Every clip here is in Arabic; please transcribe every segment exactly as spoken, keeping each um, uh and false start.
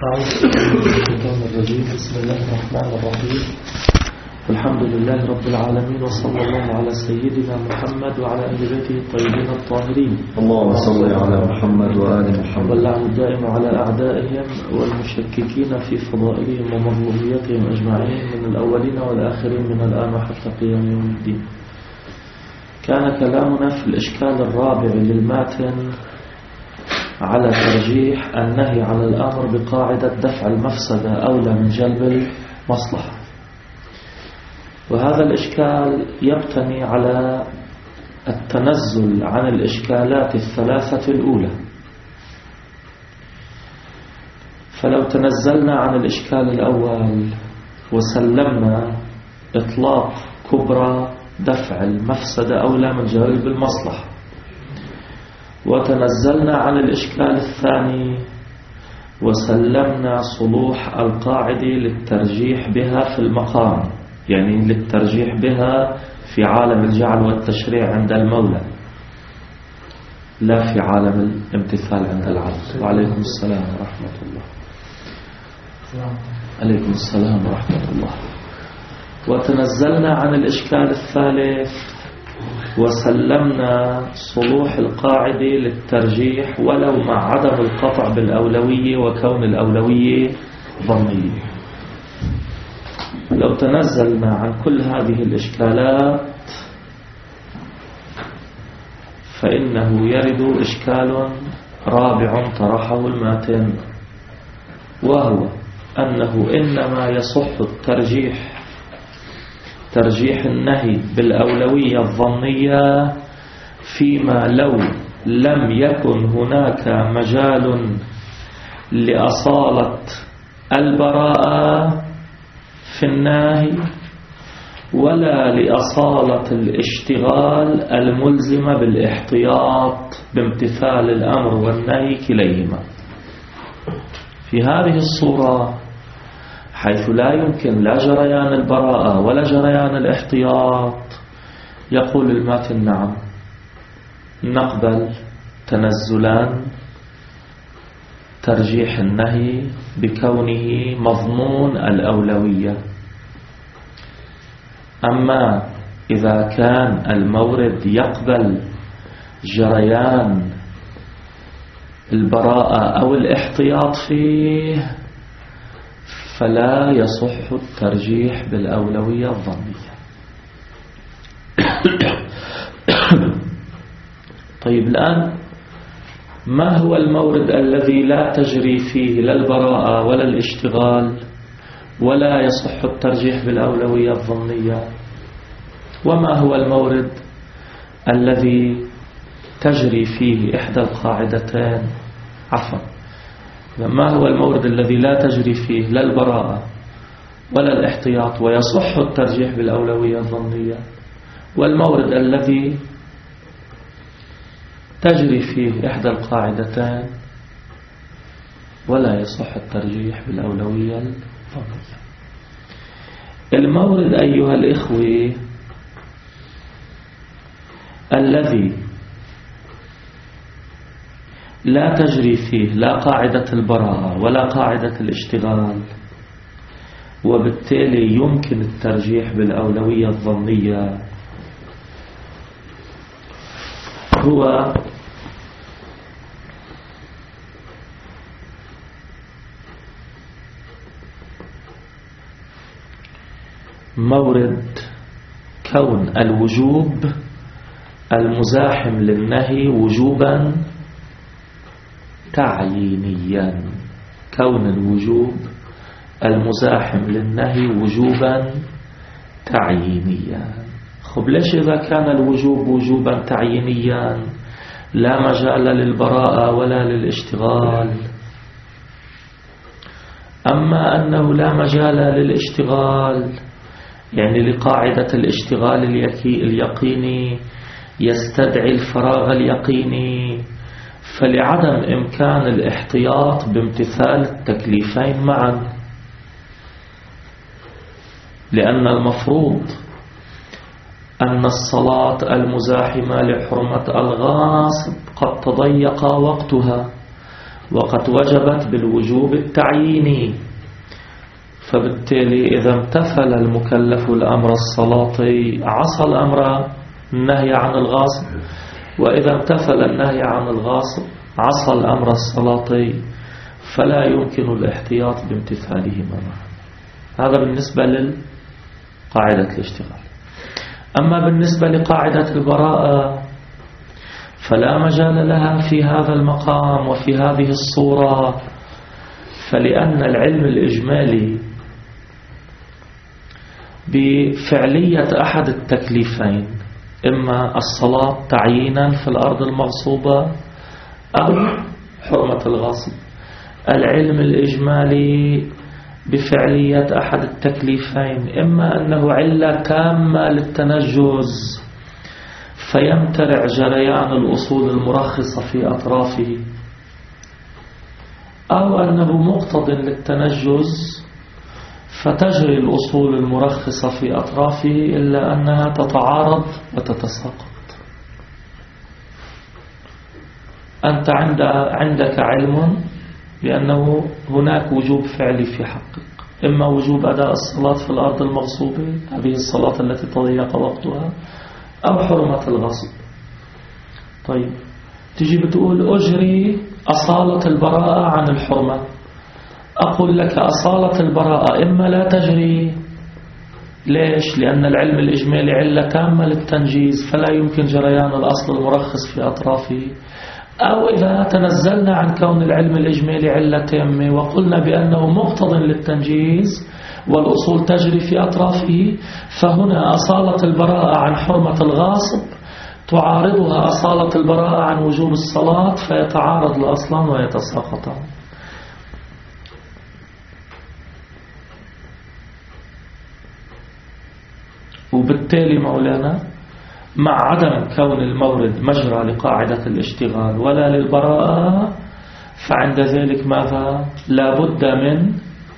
أعوذ بالله من الشيطان الرجيم. بسم الله الرحمن الرحيم. الحمد لله رب العالمين، وصلى الله على سيدنا محمد وعلى أهل بيته الطيبين الطاهرين. اللهم صل على محمد وآل محمد. واللعن الدائم على أعدائهم والمشككين في فضائلهم ومظلوميتهم أجمعين من الأولين والآخرين من الآن وحتى قيام يوم الدين. كان كلامنا في الإشكال الرابع للماتن على ترجيح النهي على الأمر بقاعدة دفع المفسدة أولى من جلب المصلحة، وهذا الإشكال يبتني على التنزل عن الإشكالات الثلاثة الأولى. فلو تنزلنا عن الإشكال الأول وسلمنا إطلاق كبرى دفع المفسدة أولى من جلب المصلحة، وتنزلنا عن الإشكال الثاني وسلمنا صلوح القاعدة للترجيح بها في المقام، يعني للترجيح بها في عالم الجعل والتشريع عند المولى لا في عالم الامتثال عند العبد. وعليكم السلام ورحمة الله. عليكم السلام ورحمة الله. وتنزلنا عن الإشكال الثالث وسلمنا صلوح القاعدة للترجيح ولو مع عدم القطع بالأولوية وكون الأولوية ظنية. لو تنزلنا عن كل هذه الإشكالات فإنه يرد إشكال رابع طرحه الماتن، وهو أنه إنما يصح الترجيح ترجيح النهي بالأولوية الظنية فيما لو لم يكن هناك مجال لأصالة البراءة في النهي ولا لأصالة الاشتغال الملزمة بالاحتياط بامتثال الأمر والنهي كليهما. في هذه الصورة حيث لا يمكن لا جريان البراءة ولا جريان الاحتياط، يقول الماتن نعم نقبل تنزلان ترجيح النهي بكونه مضمون الأولوية. أما إذا كان المورد يقبل جريان البراءة أو الاحتياط فيه فلا يصح الترجيح بالأولوية الظنية. طيب الآن ما هو المورد الذي لا تجري فيه لا البراءة ولا الاشتغال ولا يصح الترجيح بالأولوية الظنية؟ وما هو المورد الذي تجري فيه إحدى القاعدتين؟ عفوا، ما هو المورد الذي لا تجري فيه لا البراءة ولا الاحتياط ويصح الترجيح بالأولوية الظنية؟ والمورد الذي تجري فيه إحدى القاعدتين ولا يصح الترجيح بالأولوية الظنية. المورد أيها الإخوة الذي لا تجري فيه لا قاعدة البراءة ولا قاعدة الاشتغال وبالتالي يمكن الترجيح بالأولوية الظنية هو مورد كون الوجوب المزاحم للنهي وجوبا تعيينيا. كون الوجوب المزاحم للنهي وجوبا تعيينيا. خب ليش إذا كان الوجوب وجوبا تعيينيا لا مجال للبراءة ولا للاشتغال؟ أما أنه لا مجال للاشتغال يعني لقاعدة الاشتغال اليقيني يستدعي الفراغ اليقيني، فلعدم إمكان الاحتياط بامتثال التكليفين معا، لأن المفروض أن الصلاة المزاحمة لحرمة الغاصب قد تضيق وقتها وقد وجبت بالوجوب التعييني. فبالتالي إذا امتثل المكلف الأمر السلاطي عصى الأمر النهي عن الغاصب، وإذا امتثل النهي عن الغاصب عصى الأمر السلاطي، فلا يمكن الاحتياط بامتثالهما معا. هذا بالنسبة لقاعدة الاشتغال. أما بالنسبة لقاعدة البراءة فلا مجال لها في هذا المقام وفي هذه الصورة، فلأن العلم الإجمالي بفعلية أحد التكليفين، إما الصلاة تعيينا في الأرض المغصوبة أو حرمة الغاصب، العلم الإجمالي بفعلية أحد التكليفين إما أنه علة تامة للتنجز فيمترع جريان الأصول المرخصة في أطرافه، أو أنه مقتض للتنجز فتجري الأصول المرخصة في أطرافه إلا أنها تتعارض وتتساقط. أنت عند عندك علم بأنه هناك وجوب فعلي في حقك، إما وجوب أداء الصلاة في الأرض المغصوبة، هذه الصلاة التي تضيق وقتها، أو حرمة الغصب. طيب تجي بتقول أجري أصالة البراءة عن الحرمة، أقول لك أصالة البراءة إما لا تجري. ليش؟ لأن العلم الإجمالي علة تامة للتنجيز فلا يمكن جريان الأصل المرخص في أطرافه، أو إذا تنزلنا عن كون العلم الإجمالي علة تامة وقلنا بأنه مقتض للتنجيز والأصول تجري في أطرافه، فهنا أصالة البراءة عن حرمة الغاصب تعارضها أصالة البراءة عن وجوب الصلاة، فيتعارض الأصلان ويتساقطان. وبالتالي مولانا مع عدم كون المورد مجرى لقاعدة الاشتغال ولا للبراءة، فعند ذلك ماذا؟ لا بد من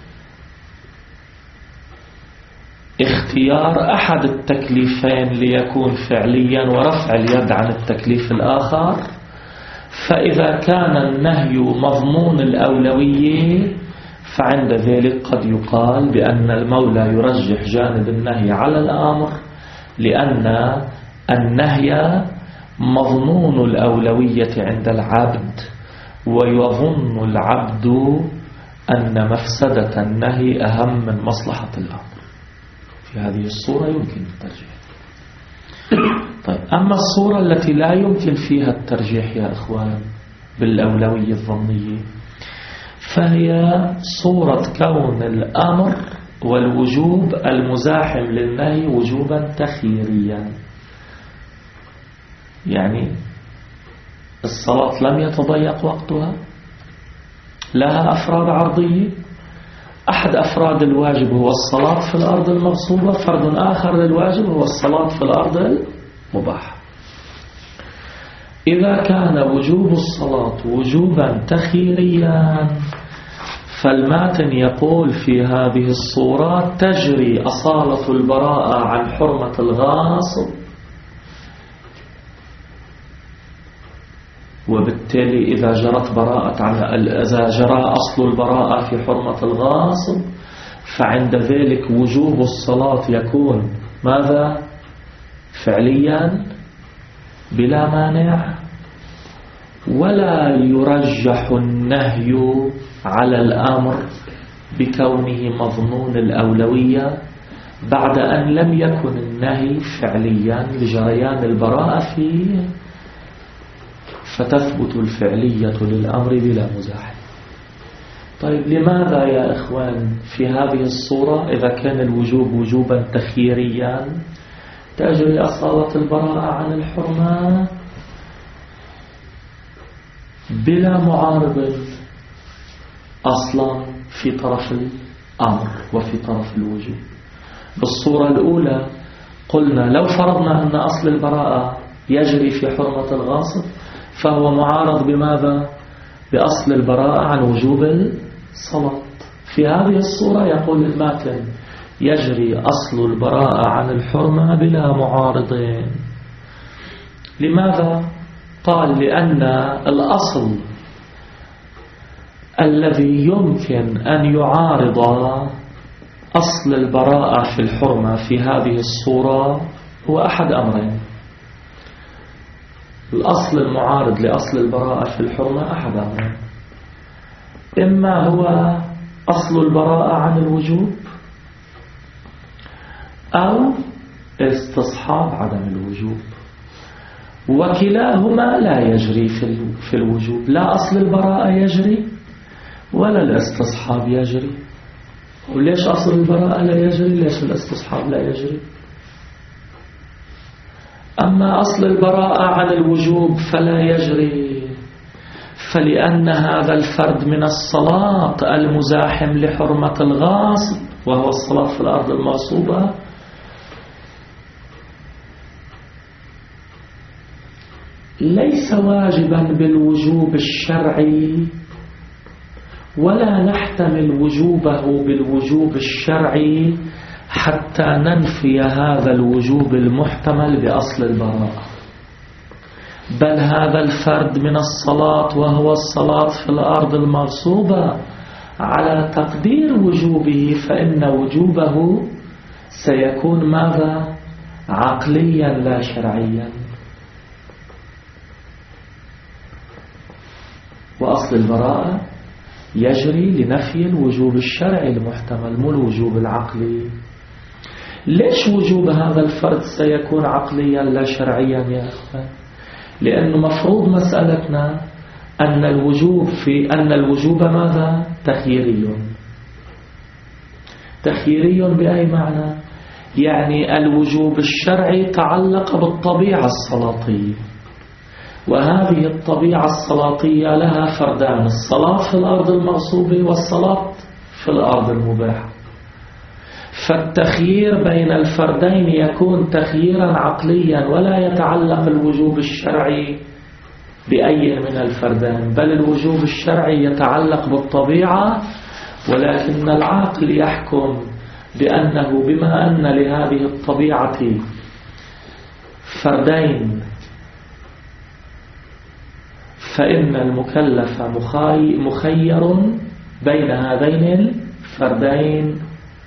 اختيار أحد التكليفين ليكون فعليا ورفع اليد عن التكليف الآخر. فإذا كان النهي مضمون الأولوية فعند ذلك قد يقال بأن المولى يرجح جانب النهي على الأمر، لأن النهي مضمون الأولوية عند العبد، ويظن العبد أن مفسدة النهي أهم من مصلحة الأمر. في هذه الصورة يمكن الترجيح. طيب أما الصورة التي لا يمكن فيها الترجيح يا إخوان بالأولوية الظنية، فهي صورة كون الأمر والوجوب المزاحم للنهي وجوبا تخييريا. يعني الصلاة لم يتضيق وقتها، لها أفراد عرضية، أحد أفراد الواجب هو الصلاة في الأرض المغصوبة، فرد آخر للواجب هو الصلاة في الأرض المباحة. إذا كان وجوب الصلاة وجوبا تخييريا فالماتن يقول في هذه الصورة تجري أصالة البراءة عن حرمة الغاصب، وبالتالي إذا جرت براءة إذا جرى أصل البراءة في حرمة الغاصب فعند ذلك وجوب الصلاة يكون ماذا؟ فعليا بلا مانع، ولا يرجح النهي على الأمر بكونه مضمون الأولوية بعد أن لم يكن النهي فعليا لجريان البراءة فيه، فتثبت الفعلية للأمر بلا مزاحم. طيب لماذا يا إخوان في هذه الصورة إذا كان الوجوب وجوبا تخييريا تجري أصالة البراءة عن الحرمة بلا معارض أصلا في طرف الأمر وفي طرف الوجوب؟ بالصورة الأولى قلنا لو فرضنا أن أصل البراءة يجري في حرمة الغاصب فهو معارض بماذا؟ بأصل البراءة عن وجوب الصلاة. في هذه الصورة يقول الماتن يجري أصل البراءة عن الحرمة بلا معارضين. لماذا؟ قال لأن الأصل الذي يمكن أن يعارض أصل البراءة في الحرمة في هذه الصورة هو أحد أمرين. الأصل المعارض لأصل البراءة في الحرمة أحد أمرين: إما هو أصل البراءة عن الوجوب، أو استصحاب عدم الوجوب، وكلاهما لا يجري في الوجوب. لا أصل البراءة يجري ولا الاستصحاب يجري. وليش أصل البراءة لا يجري؟ ليش الاستصحاب لا يجري؟ أما أصل البراءة عن الوجوب فلا يجري، فلأن هذا الفرد من الصلاة المزاحم لحرمة الغاصب، وهو الصلاة في الأرض المغصوبة، ليس واجبا بالوجوب الشرعي، ولا نحتمل وجوبه بالوجوب الشرعي حتى ننفي هذا الوجوب المحتمل بأصل البراءة. بل هذا الفرد من الصلاة، وهو الصلاة في الأرض المغصوبة، على تقدير وجوبه فإن وجوبه سيكون ماذا؟ عقليا لا شرعيا. وأصل البراءة يجري لنفي الوجوب الشرعي المحتمل، مو الوجوب العقلي. ليش وجوب هذا الفرد سيكون عقليا لا شرعيا يا أخوان؟ لأنه مفروض مسألتنا أن الوجوب في أن الوجوب ماذا؟ تخييري. تخييري بأي معنى؟ يعني الوجوب الشرعي تعلق بالطبيعة الصلاتية، وهذه الطبيعة الصلاتية لها فردان: الصلاة في الأرض المغصوبة والصلاة في الأرض المباحة. فالتخيير بين الفردين يكون تخييرا عقليا، ولا يتعلق الوجوب الشرعي بأي من الفردين، بل الوجوب الشرعي يتعلق بالطبيعة، ولكن العاقل يحكم بأنه بما أن لهذه الطبيعة فردين فإن المكلف مخير بين هذين الفردين،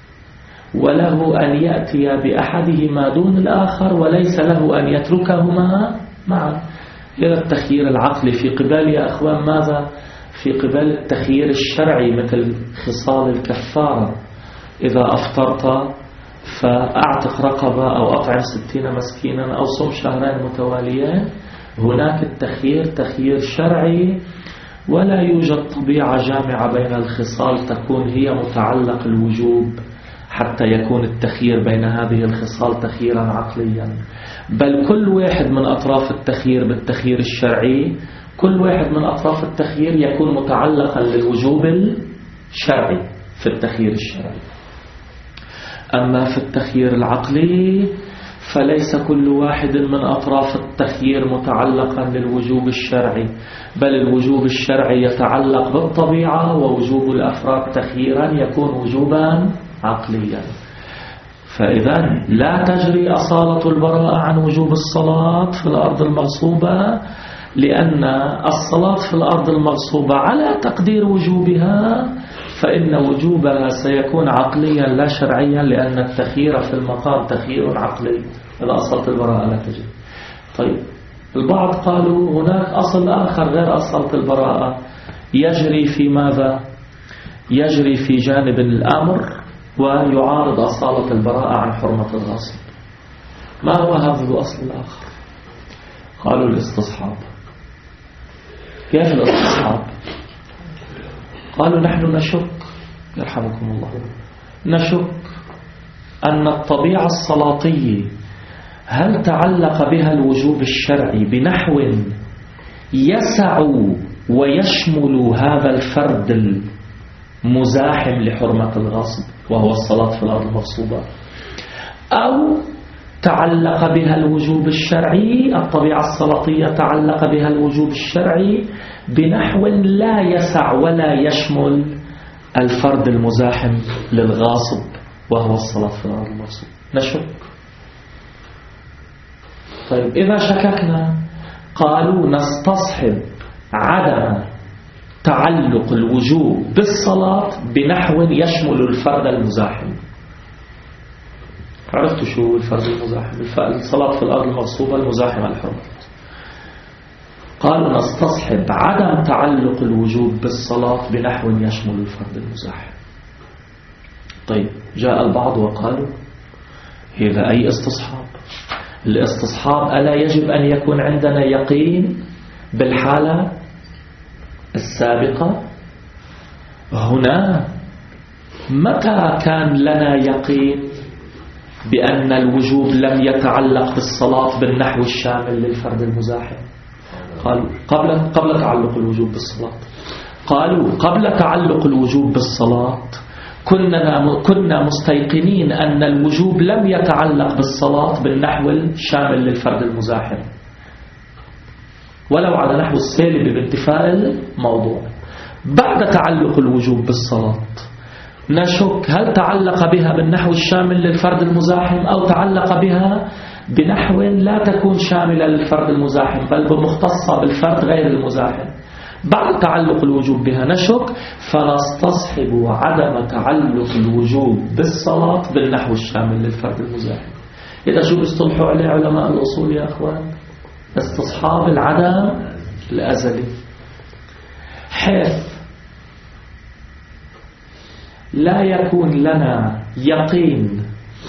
وله أن يأتي بأحدهما دون الآخر، وليس له أن يتركهما معا. إلى التخيير العقلي في قبال يا أخوان ماذا؟ في قبال التخيير الشرعي، مثل خصال الكفارة: إذا أفطرت فأعتق رقبة، أو أطعم ستين مسكينا، أو صم شهرين متواليين. هناك التخيير تخيير شرعي، ولا يوجد طبيعة جامعة بين الخصال تكون هي متعلق الوجوب حتى يكون التخيير بين هذه الخصال تخييرا عقليا. بل كل واحد من أطراف التخيير بالتخيير الشرعي، كل واحد من أطراف التخيير يكون متعلقا للوجوب الشرعي في التخيير الشرعي. أما في التخيير العقلي فليس كل واحد من أطراف التخيير متعلقا للوجوب الشرعي، بل الوجوب الشرعي يتعلق بالطبيعة، ووجوب الأفراد تخييرا يكون وجوبا عقليا. فإذا لا تجري أصالة البراءة عن وجوب الصلاة في الأرض المغصوبة، لأن الصلاة في الأرض المغصوبة على تقدير وجوبها فإن وجوبها سيكون عقليا لا شرعيا، لأن التخيير في المقام تخيير عقلي. إذا أصلت البراءة لا تجري. طيب، البعض قالوا هناك أصل آخر غير أصلت البراءة يجري في ماذا؟ يجري في جانب الأمر ويعارض أصالة البراءة عن حرمة الغاصب. ما هو هذا الأصل الآخر؟ قالوا الاستصحاب. كيف الاستصحاب؟ قالوا نحن نشك، يرحمكم الله، نشك أن الطبيعة الصلاتية هل تعلق بها الوجوب الشرعي بنحو يسع ويشمل هذا الفرد المزاحم لحرمة الغاصب وهو الصلاة في الأرض المغصوبة، أو تعلق بها الوجوب الشرعي، الطبيعة الصلاتية تعلق بها الوجوب الشرعي بنحو لا يسع ولا يشمل الفرد المزاحم للغاصب وهو الصلاة في الأرض المغصوبة. نشك. طيب، إذا شككنا قالوا نستصحب عدم تعلق الوجوب بالصلاة بنحو يشمل الفرد المزاحم. عرفتوا شو الفرد المزاحم؟ الصلاة في الأرض المغصوبة المزاحمة الحرمة. قالوا نستصحب عدم تعلق الوجوب بالصلاة بنحو يشمل الفرد المزاحم. طيب جاء البعض وقالوا هذا أي استصحاب؟ الاستصحاب ألا يجب أن يكون عندنا يقين بالحالة السابقة؟ هنا متى كان لنا يقين بأن الوجوب لم يتعلق بالصلاة بالنحو الشامل للفرد المزاحم؟ قالوا قبل قبل تعلق الوجوب بالصلاة. قالوا قبل تعلق الوجوب بالصلاة كنا كنا مستيقنين أن الوجوب لم يتعلق بالصلاة بالنحو الشامل للفرد المزاحم ولو على نحو السالب بانتفاء الموضوع. بعد تعلق الوجوب بالصلاة نشك هل تعلق بها بالنحو الشامل للفرد المزاحم أو تعلق بها بنحو لا تكون شاملة للفرد المزاحم بل بمختصة بالفرد غير المزاحم. بعد تعلق الوجوب بها نشك فنستصحب عدم تعلق الوجوب بالصلاة بالنحو الشامل للفرد المزاحم. إذا شو بيصطلحوا عليه علماء الأصول يا أخوان؟ استصحاب العدم الأزلي، حيث لا يكون لنا يقين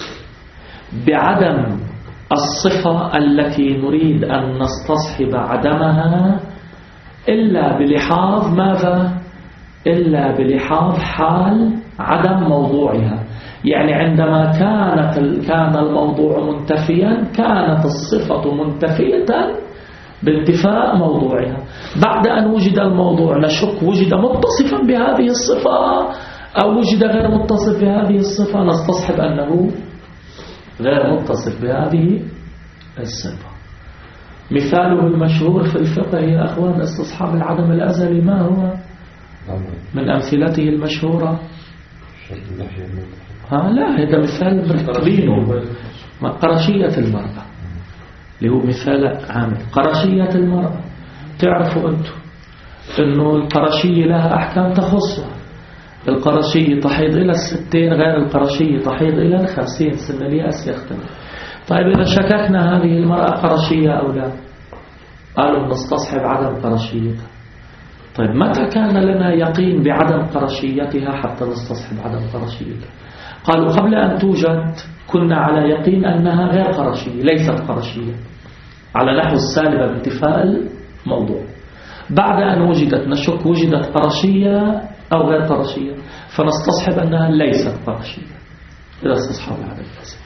بعدم الصفة التي نريد أن نستصحب عدمها إلا بلحاظ ماذا؟ إلا بلحاظ حال عدم موضوعها. يعني عندما كانت كان الموضوع منتفيا كانت الصفة منتفية بانتفاء موضوعها. بعد أن وجد الموضوع نشك وجد متصفا بهذه الصفة أو وجد غير متصف بهذه الصفة نستصحب أنه غير متصف بهذه الصفة. مثاله المشهور في الفقه يا أخوان استصحاب العدم الأزلي. ما هو من أمثلته المشهورة؟ ها لا هذا مثال مرتبينه قرشية المرأة اللي هو مثال عام. قرشية المرأة تعرفوا أنتم أنه القرشية لها أحكام تخصها. القرشية تحيض إلى الستين غير القرشية تحيض إلى الخمسين سنة ليأس يختلف. طيب إذا شككنا هذه المرأة قرشية أو لا قالوا نستصحب عدم قرشيتها. طيب متى كان لنا يقين بعدم قرشيتها حتى نستصحب عدم قرشيتها؟ قالوا قبل أن توجد كنا على يقين أنها غير قرشية ليست قرشية على نحو السالبة بانتفاء الموضوع. بعد أن وجدت نشك وجدت قرشية أو غير قرشية فنستصحب أنها ليست قرشية. إذا استصحاب العدم الأزلي.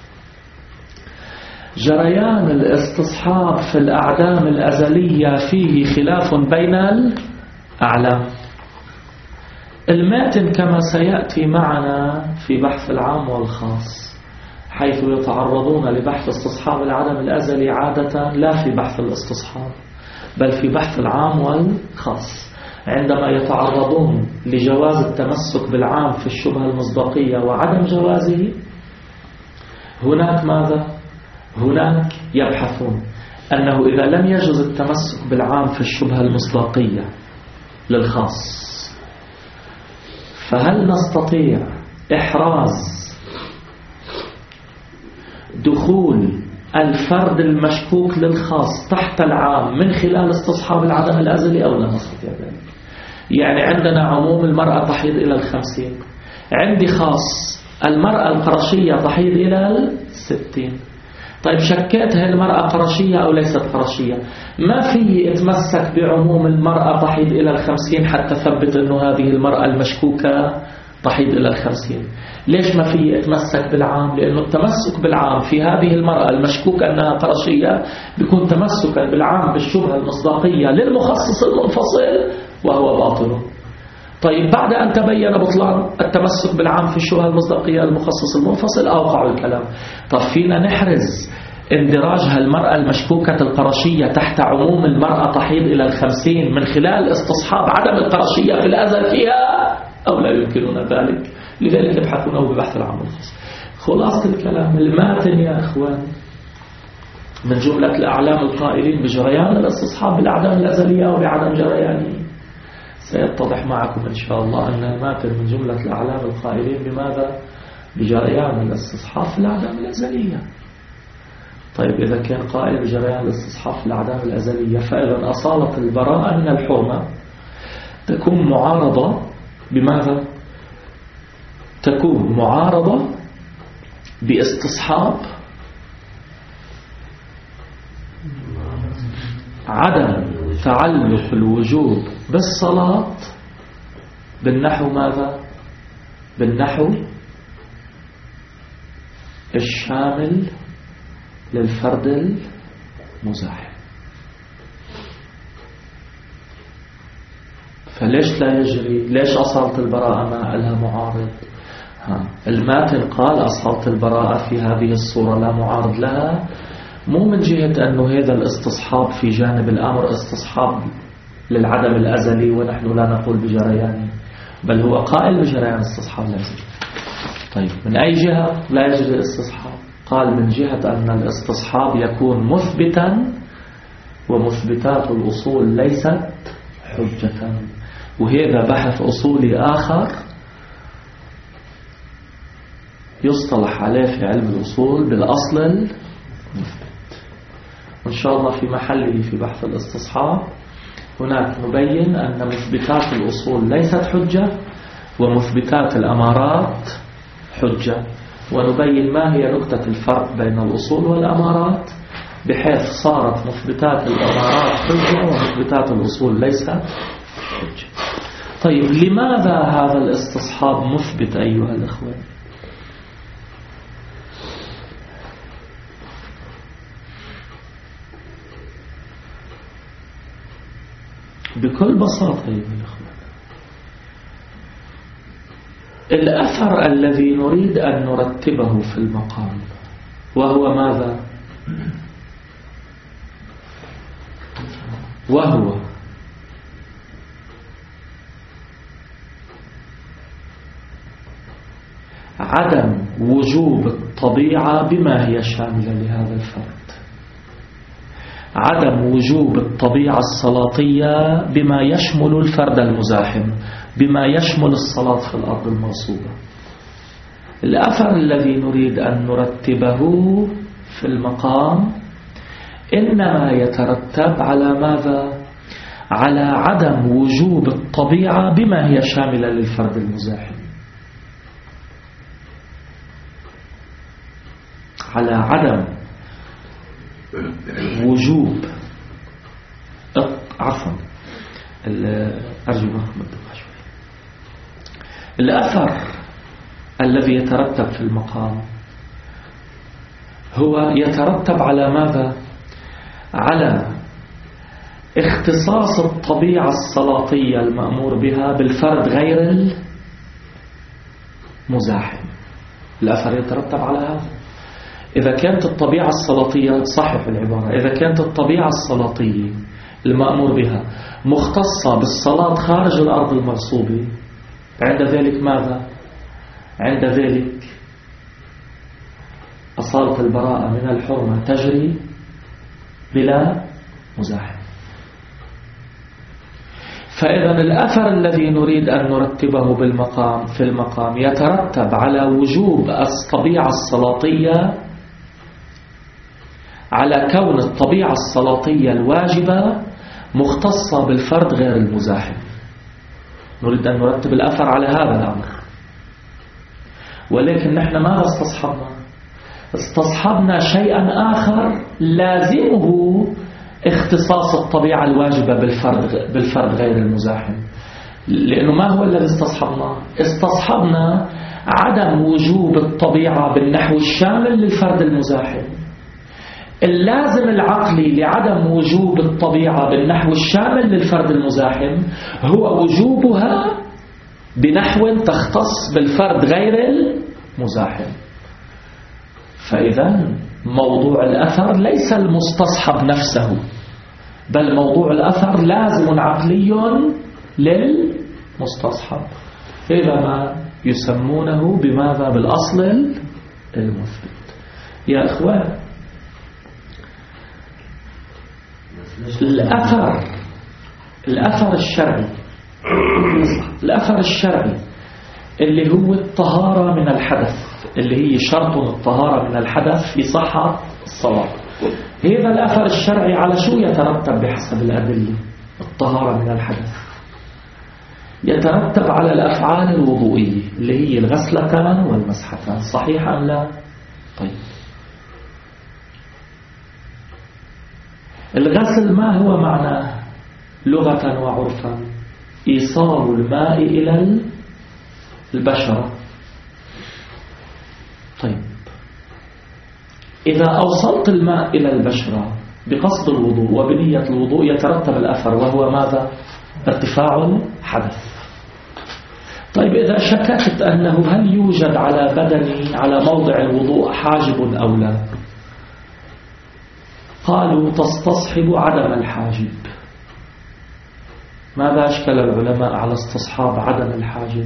جريان الاستصحاب في الأعدام الأزلية فيه خلاف بين الأعلام. الماتن كما سيأتي معنا في بحث العام والخاص حيث يتعرضون لبحث استصحاب العدم الأزلي عادة لا في بحث الاستصحاب بل في بحث العام والخاص. عندما يتعرضون لجواز التمسك بالعام في الشبهة المصداقية وعدم جوازه هناك ماذا؟ هناك يبحثون أنه إذا لم يجوز التمسك بالعام في الشبهة المصداقية للخاص فهل نستطيع إحراز دخول الفرد المشكوك للخاص تحت العام من خلال استصحاب العدم الأزلي أو لا نستطيع ذلك؟ يعني عندنا عموم المرأة تحيض إلى الخمسين، عندي خاص المرأة القرشية تحيض إلى الستين. طيب شكيت هل المرأة قرشية أو ليست قرشية؟ ما في اتمسك بعموم المرأة تحيض إلى الخمسين حتى ثبت أنه هذه المرأة المشكوكة تحيض إلى الخمسين. ليش ما في اتمسك بالعام؟ لأنه التمسك بالعام في هذه المرأة المشكوكة أنها قرشية بيكون تمسكا بالعام بالشبهة المصداقية للمخصص المنفصل وهو باطل. طيب بعد أن تبين بطلان التمسك بالعام في الشبهة المصداقية المخصص المنفصل أوقعوا الكلام. طب فينا نحرز اندراج هالمرأة المشكوكة القرشية تحت عموم المرأة تحيض إلى الخمسين من خلال استصحاب عدم القرشية في الأزل فيها أو لا يمكننا ذلك؟ لذلك يبحثونه ببحث العام والخاص. خلاصة الكلام الماتن يا أخوان من جملة الأعلام القائلين بجريان الاستصحاب بالأعدام الأزلية وبعدم جريانه سيتضح معكم إن شاء الله أن الماتن من جملة الأعلام القائلين بماذا؟ بجريان الاستصحاب في الأعلام الأزلية. طيب إذا كان قائل بجريان الاستصحاب في الأعلام الأزلية، فإذا أصالة البراءة من الحرمة تكون معارضة بماذا؟ تكون معارضة باستصحاب عدم تعلق الوجوب بالصلاة بالنحو ماذا؟ بالنحو الشامل للفرد المزاحم. فليش لا يجري؟ ليش أصالة البراءة ما لها معارض؟ ها. الماتن قال أصالة البراءة في هذه الصورة لا معارض لها، مو من جهة أنه هذا الاستصحاب في جانب الأمر استصحاب للعدم الأزلي ونحن لا نقول بجريانه، بل هو قائل بجريان استصحاب الأزلي. طيب من أي جهة لا يجري الاستصحاب؟ قال من جهة أن الاستصحاب يكون مثبتا، ومثبتات الأصول ليست حجة، وهذا بحث أصولي آخر يصطلح عليه في علم الأصول بالأصل المثبت، وإن شاء الله في محله في بحث الاستصحاب هناك نبين أن مثبتات الأصول ليست حجة ومثبتات الأمارات حجة، ونبين ما هي نقطة الفرق بين الأصول والأمارات بحيث صارت مثبتات الأمارات حجة ومثبتات الأصول ليست حجة. طيب لماذا هذا الاستصحاب مثبت أيها الأخوة؟ بكل بساطة أيها الأخوة، الأثر الذي نريد أن نرتبه في المقام وهو ماذا؟ وهو عدم وجوب الطبيعة بما هي شاملة لهذا الفرد، عدم وجوب الطبيعة الصلاتية بما يشمل الفرد المزاحم، بما يشمل الصلاة في الأرض المغصوبة. الأثر الذي نريد أن نرتبه في المقام إنما يترتب على ماذا؟ على عدم وجوب الطبيعة بما هي شاملة للفرد المزاحم، على عدم وجوب عفوا أرجو الأثر الذي يترتب في المقام هو يترتب على ماذا؟ على اختصاص الطبيعة الصلاتية المأمور بها بالفرد غير المزاحم. الأثر يترتب على هذا. إذا كانت الطبيعة الصلاتية صحيح العبارة، إذا كانت الطبيعة الصلاتية المأمور بها مختصة بالصلاة خارج الأرض المغصوبة، عند ذلك ماذا؟ عند ذلك أصالة البراءة من الحرمة تجري بلا مزاحم. فإذا الأثر الذي نريد أن نرتبه بالمقام في المقام يترتب على وجوب الطبيعة الصلاتية، على كون الطبيعة الصلاتية الواجبة مختصة بالفرد غير المزاحم. نريد أن نرتب الأثر على هذا الأمر، ولكن نحن ماذا استصحبنا؟ استصحبنا شيئا آخر لازمه اختصاص الطبيعة الواجبة بالفرد, بالفرد غير المزاحم. لأنه ما هو الذي استصحبنا؟ استصحبنا عدم وجوب الطبيعة بالنحو الشامل للفرد المزاحم. اللازم العقلي لعدم وجوب الطبيعة بالنحو الشامل للفرد المزاحم هو وجوبها بنحو تختص بالفرد غير المزاحم. فإذا موضوع الأثر ليس المستصحب نفسه، بل موضوع الأثر لازم عقلي للمستصحب، إذا ما يسمونه بماذا؟ بالأصل المثبت. يا إخوان، الأثر الأثر الشرعي الأثر الشرعي اللي هو الطهارة من الحدث، اللي هي شرط الطهارة من الحدث في صحة الصلاة. هذا الأثر الشرعي على شو يترتب بحسب الأدلة؟ الطهارة من الحدث يترتب على الأفعال الوضوئية اللي هي الغسلتان والمسحتان، صحيح أم لا؟ طيب، الغسل ما هو معناه لغة وعرفا؟ إيصال الماء إلى البشرة. طيب، إذا أوصلت الماء إلى البشرة بقصد الوضوء وبنية الوضوء يترتب الأثر، وهو ماذا؟ ارتفاع الحدث. طيب، إذا شككت أنه هل يوجد على بدني على موضع الوضوء حاجب أو لا، قالوا تستصحب عدم الحاجب. ماذا أشكل العلماء على استصحاب عدم الحاجب؟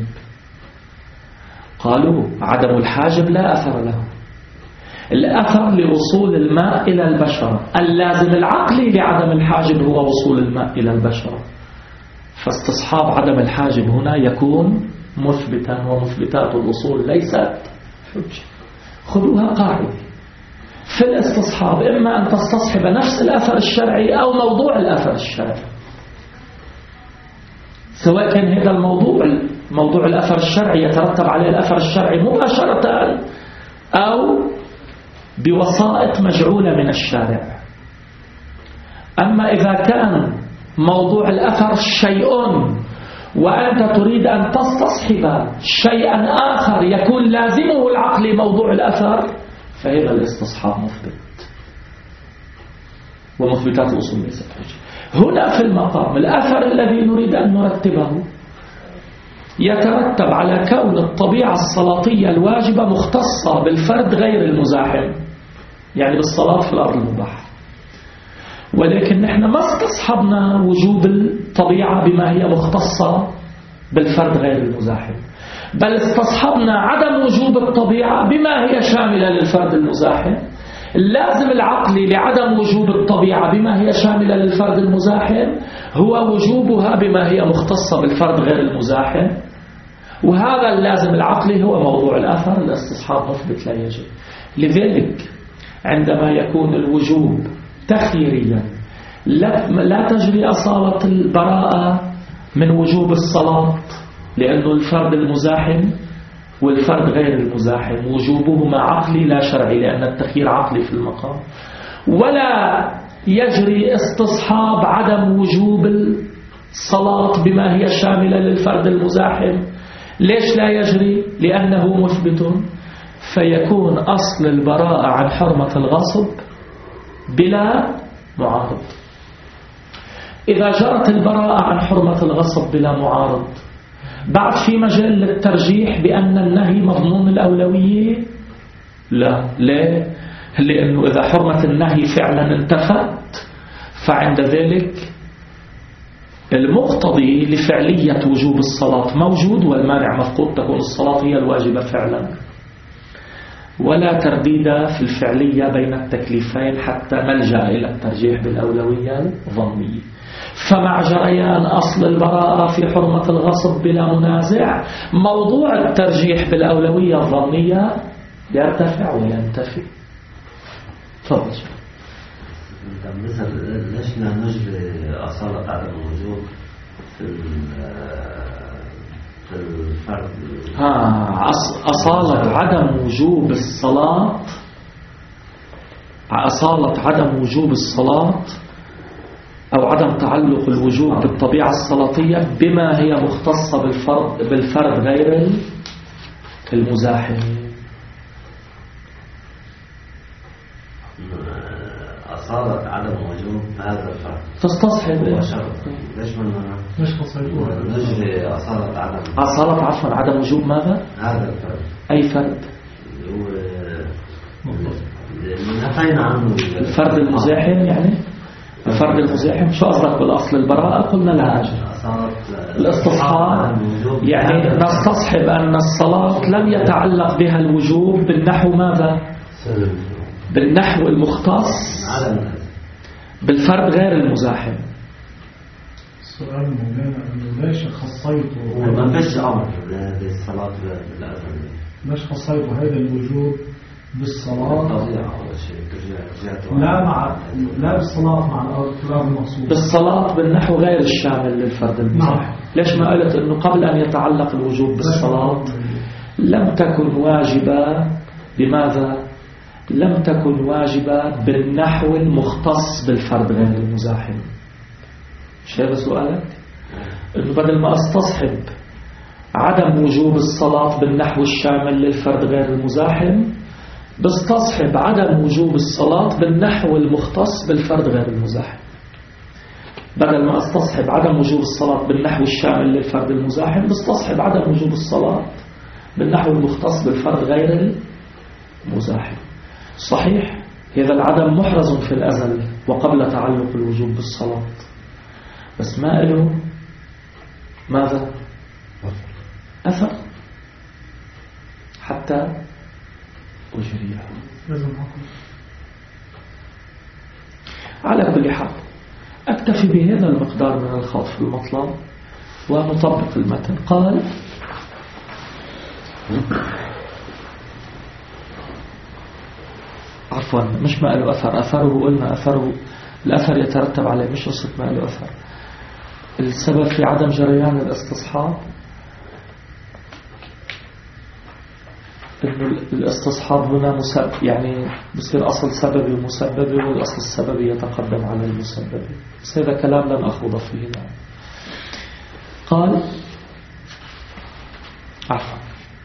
قالوا عدم الحاجب لا أثر له، الأثر لوصول الماء إلى البشرة، اللازم العقلي لعدم الحاجب هو وصول الماء إلى البشرة، فاستصحاب عدم الحاجب هنا يكون مثبتا، ومثبتات الأصول ليست حجة. خذوها قاعدة في الاستصحاب، إما أن تستصحب نفس الأثر الشرعي أو موضوع الأثر الشرعي، سواء كان هذا الموضوع موضوع الأثر الشرعي يترتب عليه الأثر الشرعي مباشرة أو بوسائط مجعولة من الشارع. أما إذا كان موضوع الأثر شيء وأنت تريد أن تستصحب شيئا آخر يكون لازمه العقل موضوع الأثر، فهذا الاستصحاب مثبت، ومثبتات الأصول ليست حجة. هنا في المقام الأثر الذي نريد أن نرتبه يترتب على كون الطبيعة الصلاتية الواجبة مختصة بالفرد غير المزاحم، يعني بالصلاة في الأرض المباحة، ولكن نحن ما استصحبنا وجوب الطبيعة بما هي مختصة بالفرد غير المزاحم، بل استصحبنا عدم وجوب الطبيعة بما هي شاملة للفرد المزاحم. اللازم العقلي لعدم وجوب الطبيعة بما هي شاملة للفرد المزاحم هو وجوبها بما هي مختصة بالفرد غير المزاحم، وهذا اللازم العقلي هو موضوع الأثر. الاستصحاب مثبت لا يجب. لذلك عندما يكون الوجوب تخييريا لا تجري أصالة البراءة من وجوب الصلاة، لأنه الفرد المزاحم والفرد غير المزاحم وجوبهما عقلي لا شرعي، لأن التخيير عقلي في المقام. ولا يجري استصحاب عدم وجوب الصلاة بما هي شاملة للفرد المزاحم. ليش لا يجري؟ لأنه مثبت، فيكون أصل البراءة عن حرمة الغصب بلا معارض. إذا جرت البراءة عن حرمة الغصب بلا معارض، بعد في مجال للترجيح بأن النهي مضمون الأولوية؟ لا. ليه؟ لأنه إذا حرمة النهي فعلا انتفت، فعند ذلك المقتضي لفعلية وجوب الصلاة موجود والمانع مفقود، تكون الصلاة هي الواجبة فعلا، ولا ترديد في الفعلية بين التكليفين حتى نلجأ إلى الترجيح بالأولوية الظنية. فمع جريان أصل البراءة في حرمة الغصب بلا منازع، موضوع الترجيح بالأولوية الظنية يرتفع وينتفي. تفضل. مثل ليش لا نجري أصالة عدم الوجوب في في الفرد؟ ها أصالة عدم وجوب الصلاة، أصالة عدم وجوب الصلاة أو عدم تعلق الوجوب بالطبيعة الصلاتية بما هي مختصة بالفرد بالفرد غير المزاحم. أصالة عدم وجوب هذا الفرد تستصحب ليش ما مش نجري أصالة عدم أصالة عفوا عدم وجوب ماذا؟ هذا الفرد. أي فرد؟ نفينا عنه الفرد المزاحم، يعني الفرد المزاحم. شو قصدك بالأصل البراءة؟ قلنا لا أجل الاستصحاب، يعني نستصحب أن الصلاة لم يتعلق بها الوجوب بالنحو ماذا؟ بالنحو المختص بالفرد غير المزاحم. السؤال مولانا أنه ليش خصيته ما فيش أمر للصلاة بالأذان، ليش خصيته هذا الوجوب بالصلاة لا مع لا بالصلاة مع الأرض المقصود، بالصلاة بالنحو غير الشامل للفرد المزاحم. ليش ما قلت أنه قبل أن يتعلق الوجوب بالصلاة لم تكن واجبة؟ لماذا؟ لم تكن واجبة بالنحو المختص بالفرد غير المزاحم. مش هذا سؤالك؟ أنه بدل ما استصحب عدم وجوب الصلاة بالنحو الشامل للفرد غير المزاحم، بستصحب عدم وجوب الصلاة بالنحو المختص بالفرد غير المزاحم. بدل ما استصحب عدم وجوب الصلاة بالنحو الشامل للفرد المزاحم، بستصحب عدم وجوب الصلاة بالنحو المختص بالفرد غير المزاحم. صحيح هذا العدم محرز في الأزل وقبل تعلق الوجوب بالصلاة، بس ما له ماذا؟ أثر حتى أجريه. على كل حال أكتفي بهذا المقدار من الخوض في المطلب ونطبق المتن. قال عفوا مش ما له أثر، أثره قلنا أثره الأثر يترتب عليه، مش قصة ما له أثر. السبب في عدم جريان الاستصحاب إنه الاستصحاب هنا مسبب، يعني بصير أصل سببي ومسببي، والأصل السببي يتقدم على المسببي، بس هذا كلام لن أخوض فيه هنا. قال عفوا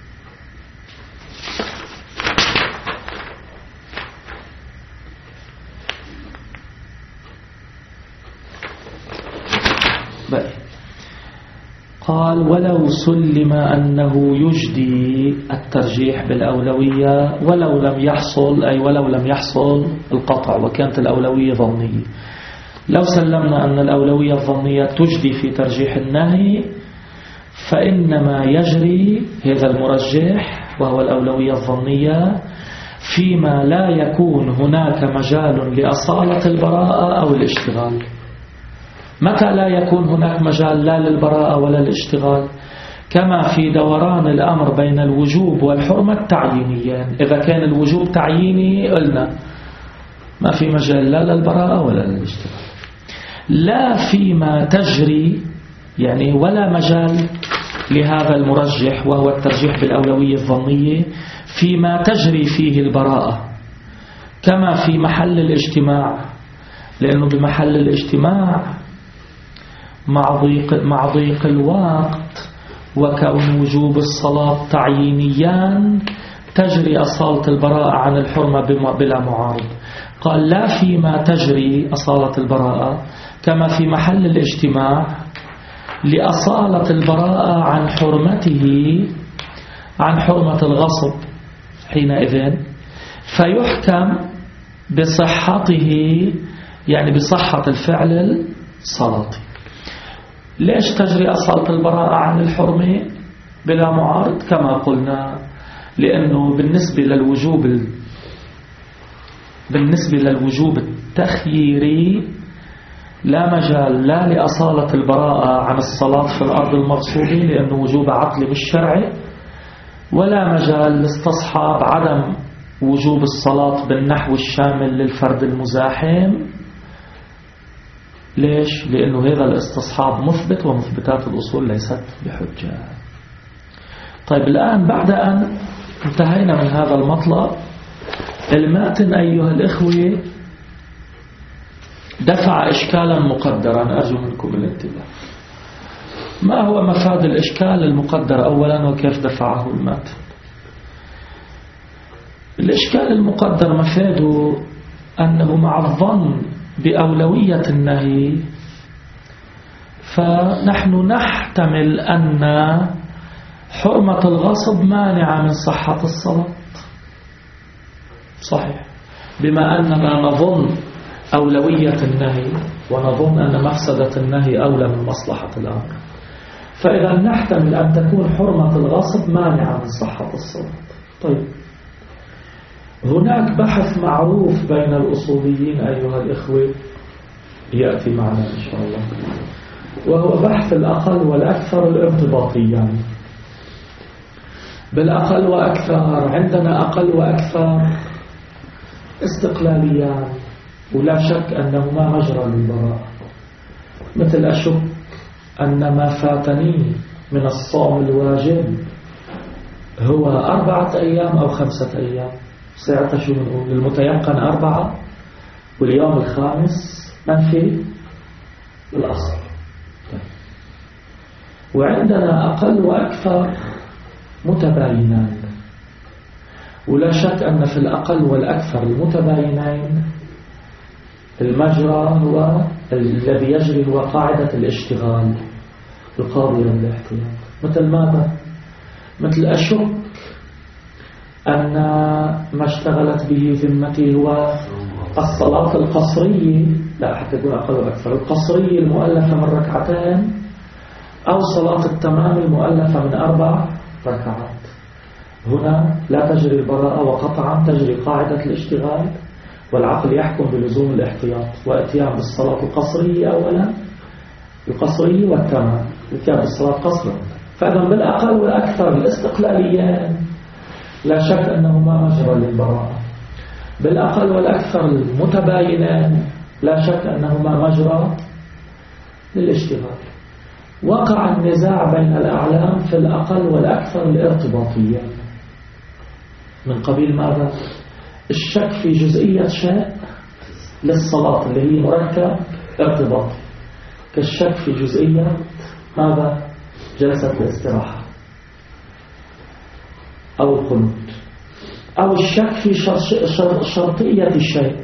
قال ولو سلم أنه يجدي الترجيح بالأولوية ولو لم يحصل، أي ولو لم يحصل القطع وكانت الأولوية ظنية. لو سلمنا أن الأولوية الظنية تجدي في ترجيح النهي، فإنما يجري هذا المرجح وهو الأولوية الظنية فيما لا يكون هناك مجال لأصالة البراءة أو الاشتغال. متى لا يكون هناك مجال لا للبراءة ولا الاشتغال؟ كما في دوران الأمر بين الوجوب والحرمة التعيينيان. إذا كان الوجوب تعييني قلنا ما في مجال لا للبراءة ولا للاشتغال. لا فيما تجري، يعني ولا مجال لهذا المرجح وهو الترجيح بالأولوية الظنية فيما تجري فيه البراءة، كما في محل الاجتماع، لأنه بمحل الاجتماع مع ضيق, مع ضيق الوقت وكون وجوب الصلاة تعيينيان تجري أصالة البراءة عن الحرمة بلا معارض. قال لا فيما تجري أصالة البراءة كما في محل الاجتماع لأصالة البراءة عن حرمته عن حرمة الغصب حينئذ، فيحكم بصحته، يعني بصحة الفعل الصلاتي. ليش تجري أصالة البراءة عن الحرمة بلا معارض؟ كما قلنا لأنه بالنسبة للوجوب بالنسبة للوجوب التخييري لا مجال لا لأصالة البراءة عن الصلاة في الأرض المغصوبة لأنه وجوب عقلي مش شرعي، ولا مجال لاستصحاب عدم وجوب الصلاة بالنحو الشامل للفرد المزاحم. ليش؟ لأنه هذا الاستصحاب مثبت ومثبتات الأصول ليست بحجة. طيب الآن بعد أن انتهينا من هذا المطلب، الماتن أيها الإخوة دفع إشكالا مقدرا، أرجو منكم الانتباه. ما هو مفاد الإشكال المقدر أولا وكيف دفعه الماتن؟ الإشكال المقدر مفاده أنه مع الظن بأولوية النهي فنحن نحتمل أن حرمة الغصب مانعة من صحة الصلاة. صحيح، بما أننا نظن أولوية النهي ونظن أن مفسدة النهي أولى من مصلحة الأمر، فإذا نحتمل أن تكون حرمة الغصب مانعة من صحة الصلاة. طيب هناك بحث معروف بين الأصوليين أيها الإخوة يأتي معنا إن شاء الله، وهو بحث الأقل والأكثر الارتباطيان. بالأقل وأكثر عندنا أقل وأكثر استقلاليان، ولا شك أنهما مجرى للبراءة. مثل أشك أن ما فاتني من الصوم الواجب هو أربعة أيام أو خمسة أيام. ساعتها شو بنقول؟ المتيقن أربعة واليوم الخامس منفي الأصل. وعندنا أقل وأكثر متباينان، ولا شك أن في الأقل والأكثر المتباينين المجرى هو الذي يجري هو قاعدة الاشتغال القاضية بالاحتياط. مثل ماذا؟ مثل أشك أن ما اشتغلت به ذمتي هو الصلاة القصرية، لا حتى يكون أقل وأكثر، القصرية المؤلفة من ركعتين أو صلاة التمام المؤلفة من أربع ركعات. هنا لا تجري البراءة، وقطعا تجري قاعدة الاشتغال، والعقل يحكم بلزوم الاحتياط واتيان بالصلاة القصرية أولا، القصرية والتمام، اتيان بالصلاة قصرا. فإذا بالأقل والأكثر الاستقلاليان لا شك أنهما مجرى للبراءة. بالأقل والأكثر المتباينان لا شك أنهما مجرى للاشتغال. وقع النزاع بين الأعلام في الأقل والأكثر الارتباطيان، من قبيل ماذا؟ الشك في جزئية شيء للصلاة اللي هي مركب ارتباطي، كالشك في جزئية ماذا؟ جلسة الاستراحة أو القنوت، أو الشك في شرطية الشيء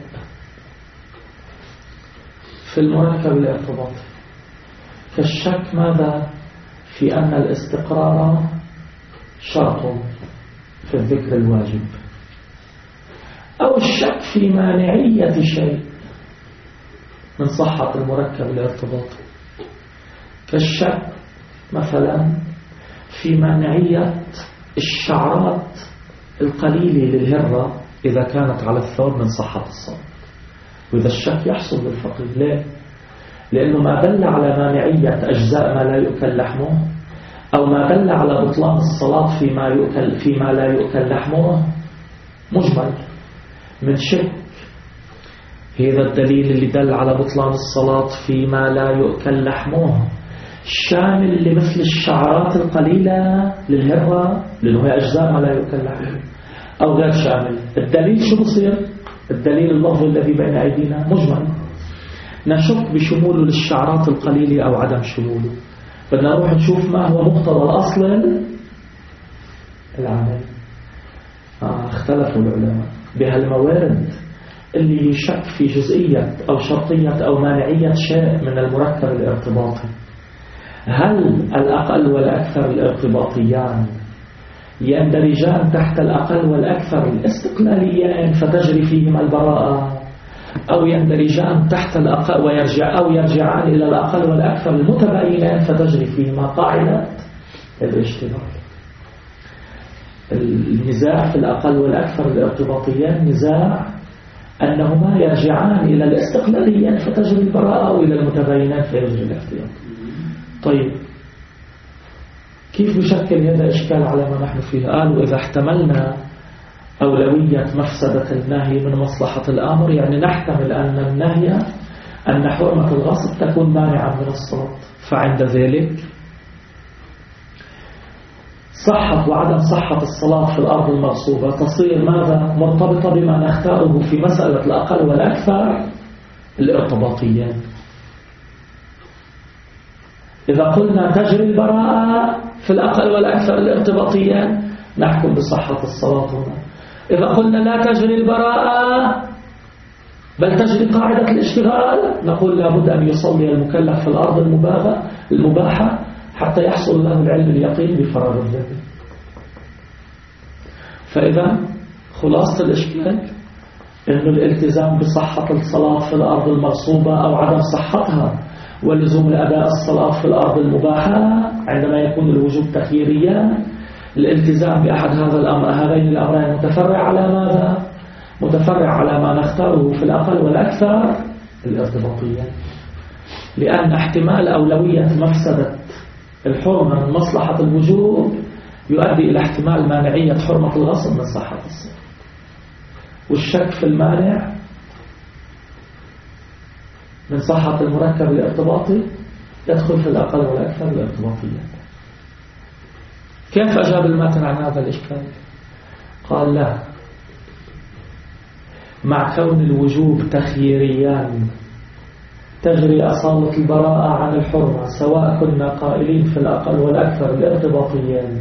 في المركب الارتباطي، كالشك ماذا؟ في أن الاستقرار شرط في الذكر الواجب، أو الشك في مانعية شيء من صحة المركب الارتباطي، كالشك مثلا في مانعية الشعرات القليلة للهرة إذا كانت على الثوب من صحة الصلاة. وإذا الشك يحصل للفقيه، ليه؟ لأنه ما دل على مانعية أجزاء ما لا يؤكل لحمه، أو ما دل على بطلان الصلاة فيما يؤكل فيما لا يؤكل لحمه مجمل من شك. هذا الدليل اللي دل على بطلان الصلاة فيما لا يؤكل لحمه شامل لمثل الشعرات القليلة للهرة، لأنه هي أجزاء ما لا يؤكل لحمه، أو غير شامل. الدليل شو بصير؟ الدليل اللفظ الذي بين أيدينا مجمل، نشك بشموله للشعرات القليلة أو عدم شموله. بدنا نروح نشوف ما هو مقتضى الأصل العمل. آه اختلفوا العلماء بهالموارد اللي يشك في جزئية أو شرطية أو مانعية شيء من المركب الارتباطي. هل الأقل والأكثر الارتباطيان يندرجان تحت الأقل والأكثر الاستقلاليان فتجري فيهما البراءة، أو يندرجان تحت الأقل ويرجع أو يرجعان إلى الأقل والأكثر المتباينان فتجري فيهما قاعدة الاشتغال؟ النزاع في الأقل والأكثر الارتباطيان نزاع أنهما يرجعان إلى الاستقلاليان فتجري البراءة، وإلى المتباينات فيجري الاحتياط. طيب كيف يشكل هذا إشكال على ما نحن فيه؟ قالوا إذا احتملنا أولوية مفسدة النهي من مصلحة الأمر، يعني نحتمل أن النهي أن حرمة الغصب تكون مانعا من الصلاة، فعند ذلك صحة وعدم صحة الصلاة في الأرض المغصوبة تصير ماذا؟ مرتبطة بما نختاره في مسألة الأقل والأكثر الارتباطيان. إذا قلنا تجري البراءة في الأقل والأكثر الارتباطيان نحكم بصحة الصلاة هنا. إذا قلنا لا تجري البراءة بل تجري قاعدة الاشتغال نقول لابد أن يصلي المكلف في الأرض المباحة حتى يحصل له العلم اليقين بفراغ الذهن. فإذا خلاصة الإشكال إنه الالتزام بصحة الصلاة في الأرض المغصوبة أو عدم صحتها ولزوم الأداء الصلاة في الأرض المباحة عندما يكون الوجوب تخييريا، الالتزام بأحد هذا الأمر هذين الأمرين متفرع على ماذا؟ متفرع على ما نختاره في الأقل والأكثر الارتباطية. لأن احتمال أولوية مفسدة الحرمة من مصلحة الوجوب يؤدي إلى احتمال مانعية حرمة الغصب من صحة الصلاة. والشك في المانع من صحة المركب الارتباطي يدخل في الأقل والأكثر الارتباطية. كيف أجاب الماتن عن هذا الإشكال؟ قال لا، مع كون الوجوب تخييريان تجري أصالة البراءة عن الحرمة سواء كنا قائلين في الأقل والأكثر الارتباطيان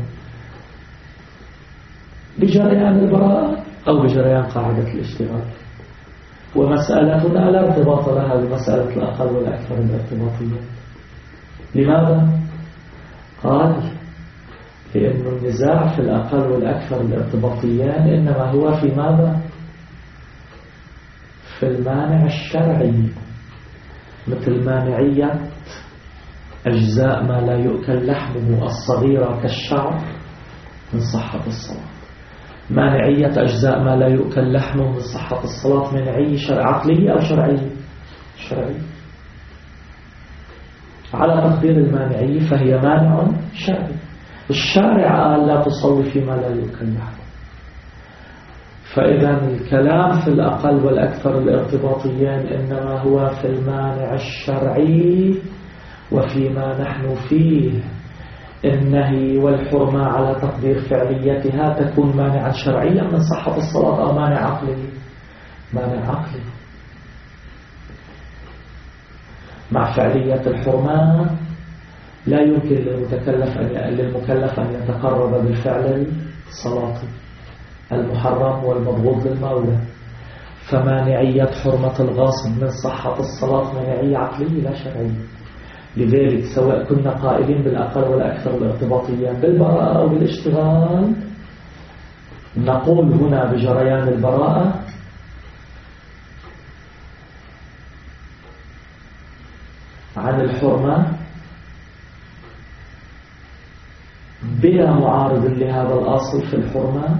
بجريان البراءة أو بجريان قاعدة الاشتغال، ومسألتنا لا ارتباط لها بمسألة الأقل والأكثر الارتباطيان. لماذا؟ قال لأن النزاع في الأقل والأكثر الارتباطيان إنما هو في ماذا؟ في المانع الشرعي، مثل مانعية أجزاء ما لا يؤكل لحمه الصغيرة كالشعر من صحة الصلاة. مانعية أجزاء ما لا يؤكل لحمه من صحة الصلاة منعية شرع عقلية أو شرعية؟ شرعية. على تقدير المانعية فهي مانع شرعي. الشارع قال لا تصلي فيما لا يؤكل لحمه. فإذا الكلام في الأقل والأكثر الارتباطيان إنما هو في المانع الشرعي، وفيما نحن فيه النهي والحرمة على تقدير فعليتها تكون مانعا شرعيا من صحة الصلاة أو مانع عقلي. مانع عقلي مع فعلية الحرمة لا يمكن للمتكلف أن للمكلف أن يتقرب بالفعل الصلاة المحرم والمبغوض للمولى. فمانعية حرمة الغاصب من صحة الصلاة مانعية عقلية لا شرعية. لذلك سواء كنا قائلين بالأقل والأكثر الارتباطيان بالبراءة أو بالاشتغال نقول هنا بجريان البراءة عن الحرمة بلا معارض لهذا الأصل في الحرمة،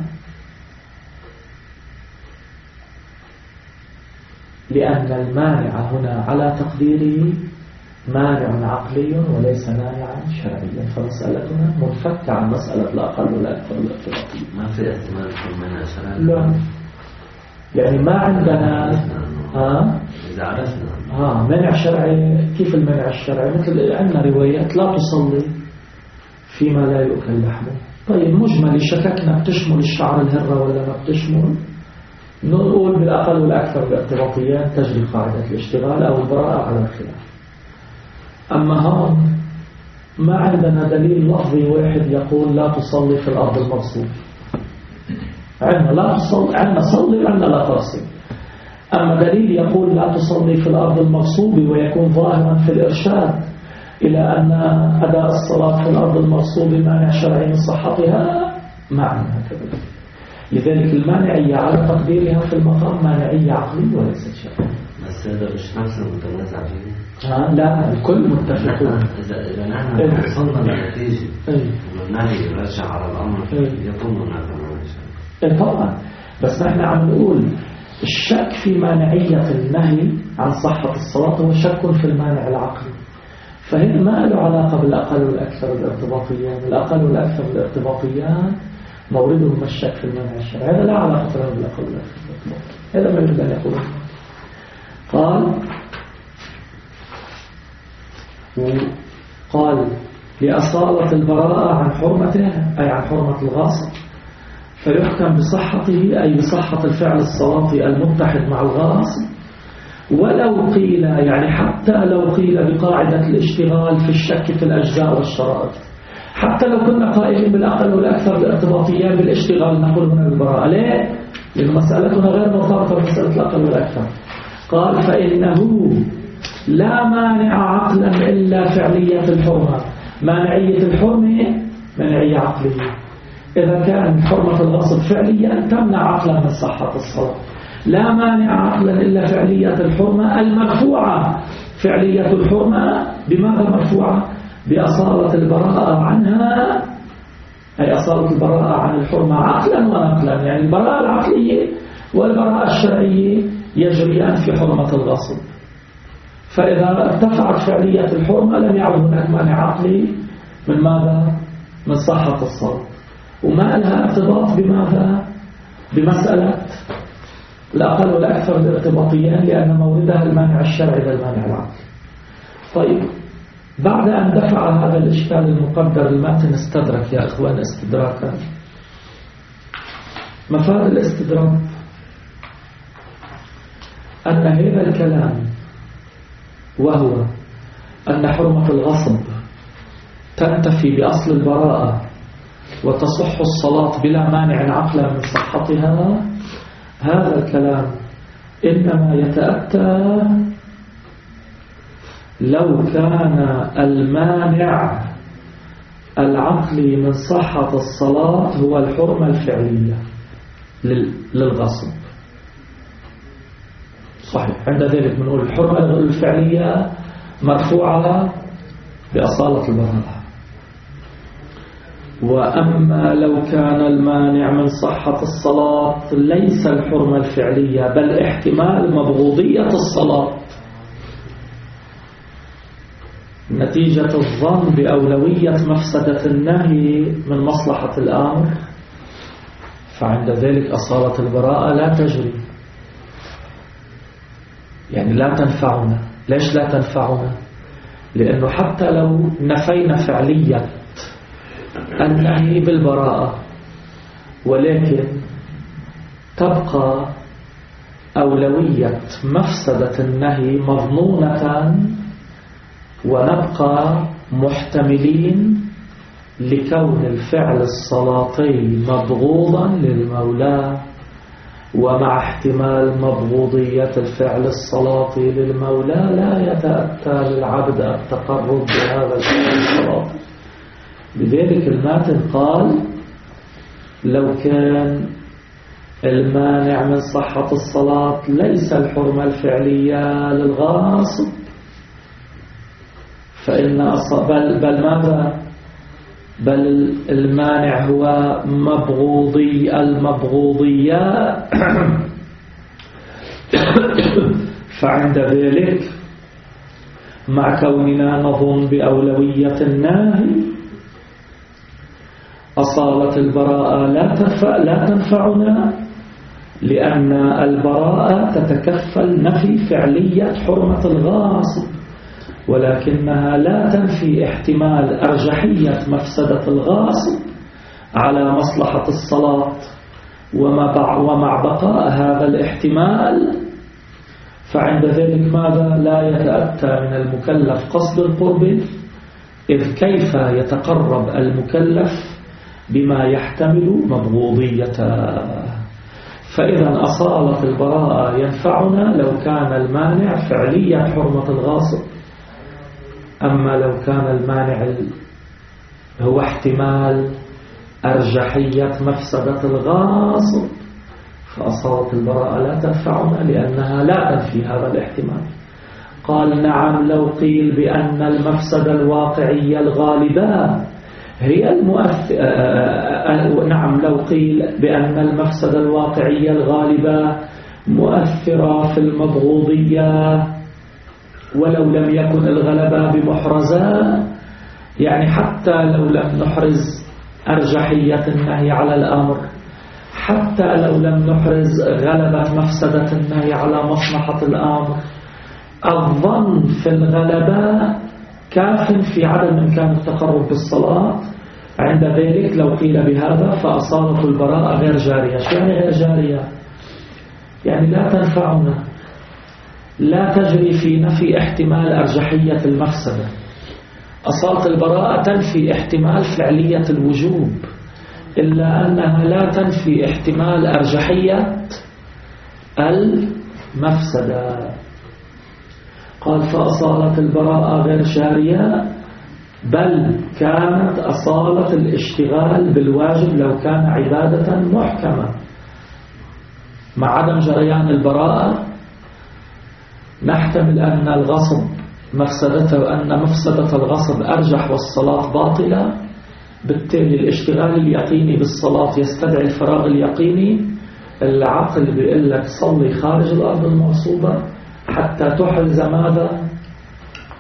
لأن المانع هنا على تقديره مانع عقلي وليس مانعا شرعيا. فمسألتنا منفكة عن مسألة الأقل والأكثر الارتباطي. ما في احتمال يكون منع شرعي؟ لا، يعني ما عندنا ها إذا عرفنا ها منع شرعي. كيف المنع الشرعي؟ مثل عندنا روايات لا تصلي فيما لا يؤكل لحمه. طيب مجمل شككنا بتشمل الشعر الهرة ولا ما بتشمل؟ نقول بالأقل والأكثر الارتباطيات تجري قاعدة الاشتغال أو البراءة على الخلاف. أما هون ما عندنا دليل لفظي واحد يقول لا تصلي في الأرض المغصوب. عندنا لا تصلي، عندنا صلي وعندنا لا تصلي. أما دليل يقول لا تصلي في الأرض المغصوب ويكون ظاهرا في الإرشاد إلى أن أداء الصلاة في الأرض المغصوب مانع شرعي من صحتها ما عندنا كذلك. لذلك المانعية على تقديرها في المقام مانعية عقلية وليست شرعية. بس هذا مش نفس المتنازع فيه. آه لا، الكل متفقون. إذا إذا نحن إيه؟ وصلنا لنتيجة إيه؟ النهي يرجع على الأمر إيه؟ يطمنا كمان. إيه طبعا، بس نحن عم نقول الشك في مانعية النهي عن صحة الصلاة هو شك في المانع العقلي. فهنا ما له علاقة بالأقل والأكثر الارتباطيان. الأقل والأكثر الارتباطيان موردهم الشك في المانع الشرعي، هذا لا علاقة له بالأقل والأكثر الارتباطيان. هذا ما يريد أن يقوله. قال قال لأصالة البراءة عن حرمته أي عن حرمة الغاصب فيحكم بصحته أي بصحة الفعل الصلاتي المتحد مع الغاصب، ولو قيل يعني حتى لو قيل بقاعدة الاشتغال في الشك في الأجزاء والشرائط. حتى لو كنا قائلين بالأقل والأكثر الارتباطيان بالاشتغال نقول هنا بالبراءة. ليه؟ لأن مسألتنا غير مرتبطة بمسألة الأقل والأكثر. قال فإنه لا مانع عقلا إلا فعلية الحرمة. مانعية الحرمة مانعية عقلية. إذا كان حرمة الغصب فعليا تمنع عقلا من صحة الصلاة. لا مانع عقلا إلا فعلية الحرمة المرفوعة. فعلية الحرمة بماذا مرفوعة؟ بأصالة البراءة عنها، أي أصالة البراءة عن الحرمة عقلا ونقلا. يعني البراءة العقلية والبراءة الشرعية يجريان في حرمة الغصب. فإذا ارتفعت فعلية الحرمة لم يعد هناك مانع عقلي من ماذا؟ من صحة الصلاة، وما لها ارتباط بماذا؟ بمسألة الأقل والأكثر الارتباطيان، لأن موردها المانع الشرعي للمانع العقلي. طيب، بعد أن دفع هذا الإشكال المقدر الماتن استدرك يا إخوان استدراكا. مفاد الاستدراك أن هذا الكلام، وهو أن حرمة الغصب تنتفي بأصل البراءة وتصح الصلاة بلا مانع عقلا من صحتها، هذا الكلام إنما يتأتى لو كان المانع العقلي من صحة الصلاة هو الحرمة الفعلية للغصب. صحيح، عند ذلك بنقول الحرمة الفعلية مرفوعة بأصالة البراءة. وأما لو كان المانع من صحة الصلاة ليس الحرمة الفعلية بل احتمال مبغوضية الصلاة نتيجة الظن بأولوية مفسدة النهي من مصلحة الأمر، فعند ذلك أصالة البراءة لا تجري، يعني لا تنفعنا. ليش لا تنفعنا؟ لأنه حتى لو نفينا فعلية النهي بالبراءة، ولكن تبقى أولوية مفسدة النهي مظنونة، ونبقى محتملين لكون الفعل الصلاتي مبغوضا للمولى، ومع احتمال مبغوضية الفعل الصلاتي للمولى لا يتأتى للعبد التقرب بهذا الفعل الصلاتي. لذلك الماتن قال لو كان المانع من صحة الصلاة ليس الحرمة الفعلية للغاصب، فإن بل, بل ماذا؟ بل المانع هو مبغوضي المبغوضية فعند ذلك مع كوننا نظن بأولوية الناهي أصالة البراءة لا تنفع لا تنفعنا، لأن البراءة تتكفل نفي فعلية حرمة الغاصب، ولكنها لا تنفي احتمال أرجحية مفسدة الغاصب على مصلحة الصلاة. ومع بقاء هذا الاحتمال فعند ذلك ماذا؟ لا يتأتى من المكلف قصد القرب، إذ كيف يتقرب المكلف بما يحتمل مبغوضيته. فإذا أصالة البراءة ينفعنا لو كان المانع فعليا حرمة الغاصب، أما لو كان المانع هو احتمال أرجحية مفسدة الغاصب فأصالة البراءة لا تنفعنا، لأنها لا تنفي هذا الاحتمال. قال نعم لو قيل بأن المفسدة الواقعية الغالبة هي المؤثرة، نعم لو قيل بأن المفسدة الواقعية الغالبة مؤثرة في المبغوضية ولو لم يكن الغلبة بمحرزة، يعني حتى لو لم نحرز أرجحية النهي على الأمر، حتى لو لم نحرز غلبة مفسدة النهي على مصلحة الأمر، الظن في الغلبة كاف في عدم إمكان التقرب بالصلاة. عند ذلك لو قيل بهذا فأصالة البراءة غير جارية. شو يعني غير جارية؟ يعني لا تنفعنا، لا تجري في نفي احتمال أرجحية المفسدة. أصالة البراءة تنفي احتمال فعلية الوجوب، إلا أنها لا تنفي احتمال أرجحية المفسدة. قال فأصالة البراءة غير جارية، بل كانت أصالة الاشتغال بالواجب لو كان عبادة محكمة. مع عدم جريان البراءة نحتمل أن الغصب مفسدته أن مفسدة الغصب أرجح والصلاة باطلة، بالتالي الاشتغال اليقيني بالصلاة يستدعي الفراغ اليقيني. العقل بيقول لك صلي خارج الأرض المغصوبة حتى تحرز ماذا؟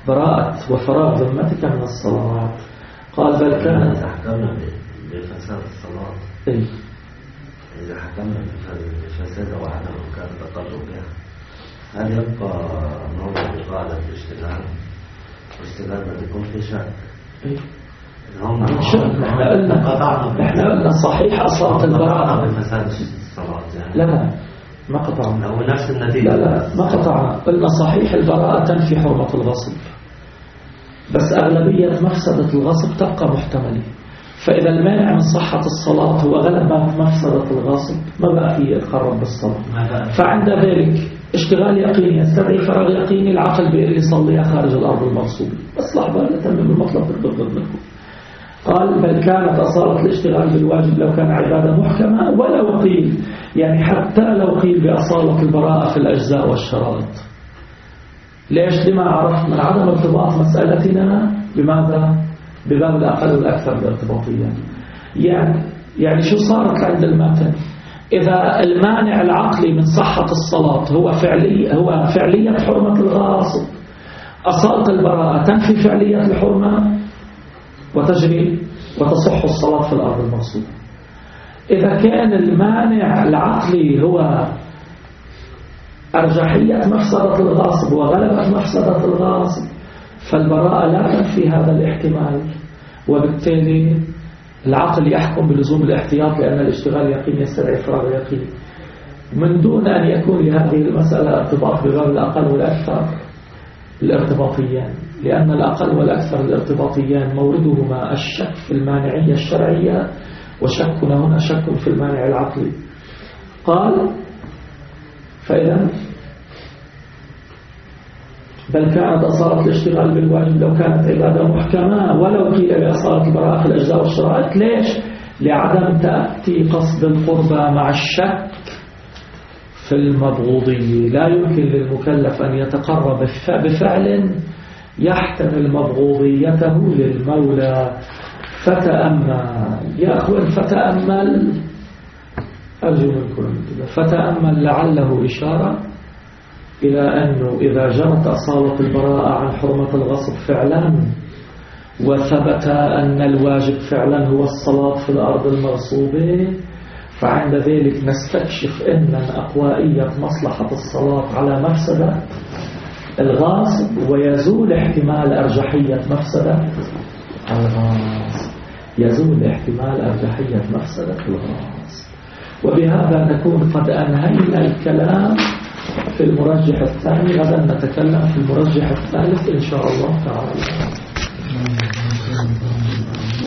براءة وفراغ ذمتك من الصلاة. قال بل كان إذا حكمنا بفساد الصلاة إيه؟ إذا حكمنا بفساد وعدم إمكان التقرب بها هل يبقى موضع بقاعدة الاشتغال والاشتغال ما بيكون في شك؟ إيه؟ هم احنا قلنا احنا قلنا صحيح أصابت البراءة بفساد الصلاة يعني. لا ما قطعنا. هو نفس النتيجة. لا لا ما قطعنا، قلنا صحيح البراءة تنفي حرمة الغصب، بس أغلبية مفسدة الغصب تبقى محتملة. فإذا المانع من صحة الصلاة هو غلبة مفسدة الغصب ما بقى فيه يتقرب بالصلاة. فعند ذلك اشتغال يقيني يستدعي فراغ يقيني، العقل بيقول لي صليها خارج الأرض المغصوبة. بس لحظة نتمم المطلب بالضبط منكم. قال بل كانت أصالة الاشتغال بالواجب لو كان عبادة محكمة، ولو قيل يعني حتى لو قيل بأصالة البراءة في الأجزاء والشرائط. ليش؟ لما عرفت من عدم ارتباط مسألتنا بماذا؟ بباب الأقل والأكثر الارتباطية. يعني يعني شو صارت عند المتن؟ إذا المانع العقلي من صحة الصلاة هو فعلي هو فعلية حرمة الغاصب، أصالة البراءة تنفي فعلية الحرمة وتجري وتصح الصلاة في الأرض المغصوبة. إذا كان المانع العقلي هو أرجحية مفسدة الغاصب وغلبة مفسدة الغاصب، فالبراءة لا تنفي هذا الاحتمال، وبالتالي العقل يحكم بلزوم الاحتياط لأن الاشتغال يقين يستدعي فراغ يقين، من دون أن يكون لهذه المسألة ارتباط بباب الأقل والأكثر الارتباطيان، لأن الأقل والأكثر الارتباطيان موردهما الشك في المانعية الشرعية، وشكنا هنا شك في المانع العقلي. قال فإذا بل كانت أصالة الاشتغال بالواجب لو كانت عبادة محكمة، ولو قيل بأصالة البراءة في الأجزاء والشرائط. ليش؟ لعدم تأتي قصد القربى مع الشك في المبغوضية. لا يمكن للمكلف أن يتقرب بفعل يحتمل مبغوضيته للمولى. فتأمل يا أخوان، فتأمل أرجو منكم فتأمل لعله إشارة إلى أنه إذا جرت أصالة البراءة عن حرمة الغصب فعلا، وثبت أن الواجب فعلا هو الصلاة في الأرض المغصوبة، فعند ذلك نستكشف أن أقوائية مصلحة الصلاة على مفسدة الغاصب، ويزول احتمال أرجحية مفسدة الغاصب يزول احتمال أرجحية مفسدة الغاصب. وبهذا نكون قد أنهينا الكلام في المرجح الثاني. غدا نتكلم في المرجح الثالث إن شاء الله تعالى.